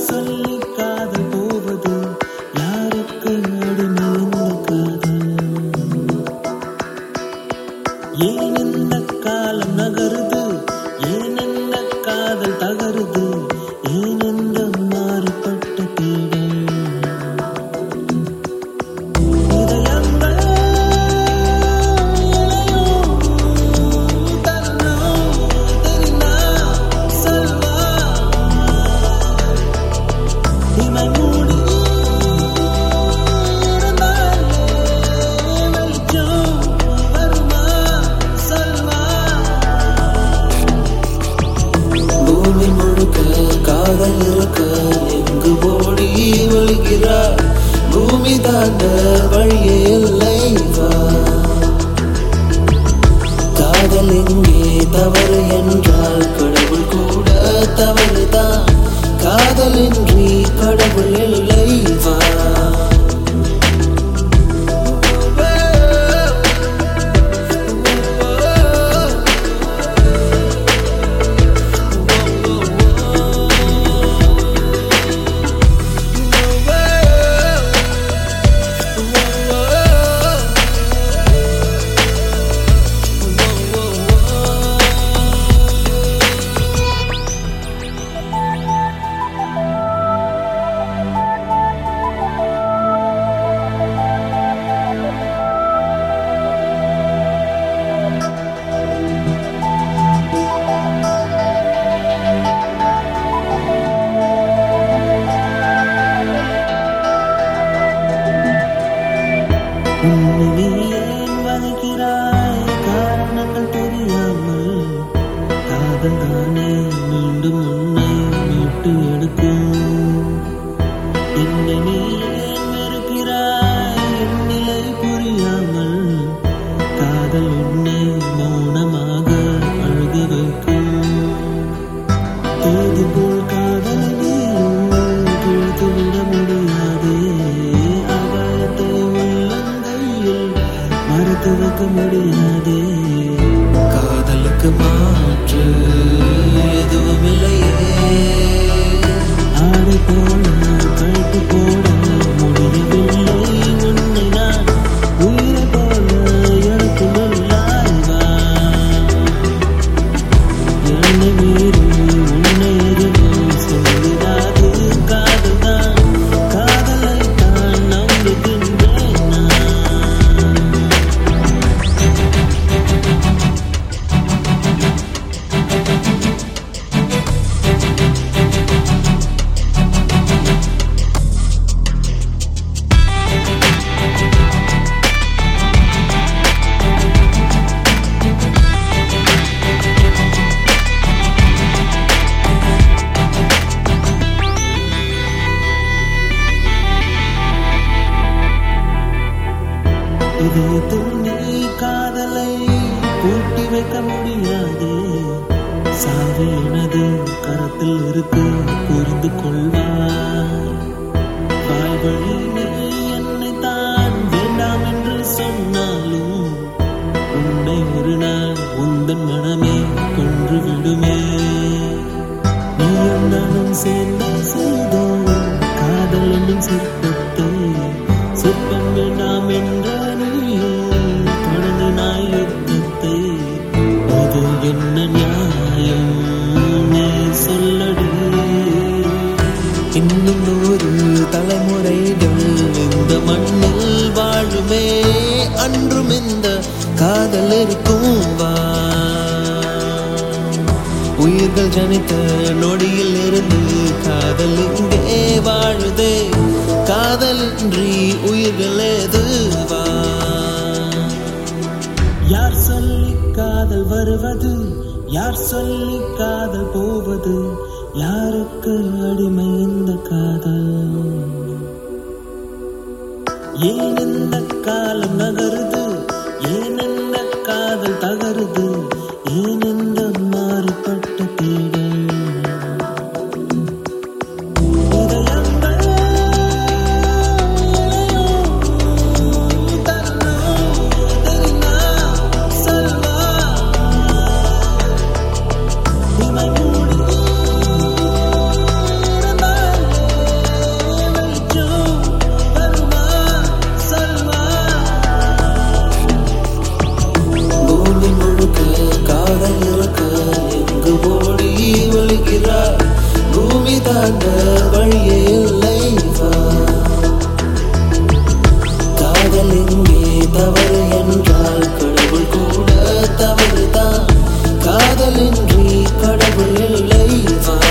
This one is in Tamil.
சொல்லி காதல் போவது யாருக்கு அடிமை இந்த காதல்? ஏன் இந்த காலம் நகருது? ஏன் இந்த காதல் தகருது? ஏன் இந்த மாறுபட்ட தேடல்? காதல் இருக்க எங்கு ஓடி ஒழுகிறார்? பூமி தாண்ட வழியே இல்லை வா. காதல் எங்கே தவறு என்றால் கடவுள் கூட தவறுதான். காதலின்றி கடவுள் இல்லை வா. நீ ஏன் வதைக்கிறாய்? காரணங்கள் தெரியாமல் காதல் தானே மீண்டும் உன்னை மீட்டு எடுக்கும். என்னை நீ ஏன் வெறுக்கிறாய்? என் நிலை புரியாமல் காதல் உன்னை மௌனமாக அழுக வைக்கும். தேதி போல் காதலை நீயும் கிழித்து விட முடியாதே. மறுத்து வைக்க முடியாதே. காதலுக்கு மாற்று எதுவும் இல்லையே. ஆடை போல கழுத்து போட முடியவில்லை உன்னை நான். உயிரை போல எனக்கு இல்லாய்வா. என்னை மீறி உன்னை எதுவும் சொல்லிடாது. காதல் தான், காதலை தான் நம்புகின்றேன் நான். இதயத்தில் நீ காதலை பூட்டி வைக்க முடியாதே. சாவி எனது கரத்தில் இருக்கு, புரிந்து கொள்வாய். வாழ்வழி நீ என்னை தான் வேண்டாம் என்று சொன்னாலும் உன்னை ஒரு நாள் உந்தன் மனமே கொன்று விடுமே. நீயும் நானும் சேர்ந்து செய்தோம் காதல் என்னும் சிற்பத்தை. சிற்பம் வேண்டாம் என்ற தொடங்கினாய் யுத்தத்தை. அது என்ன நியாயம் நீ சொல்லடி? இன்னும் 100 தலைமுறைகள் இந்த மண்ணில் வாழுமே. அன்றும் இந்த காதல் இருக்கும் வா. உயிர்கள் ஜனித்த நொடியில் இருந்து காதல் இங்கே வாழுதே. காதலின்றி உயிர்கள் எதுவா? யார் சொல்லி காதல் வருவது? யார் சொல்லி காதல் போவது? யாருக்கு அடிமை இந்த காதல்? ஏன் இந்த காலம் நகருது? ஏன் இந்த காதல் தகருது? ஏன் இந்த மாறுபட்ட தேடல்? வழியே இல்லை வா. காதல் எங்கே தவறு என்றால் கடவுள் கூட தவறுதான். காதலின்றி கடவுள் இல்லை வா.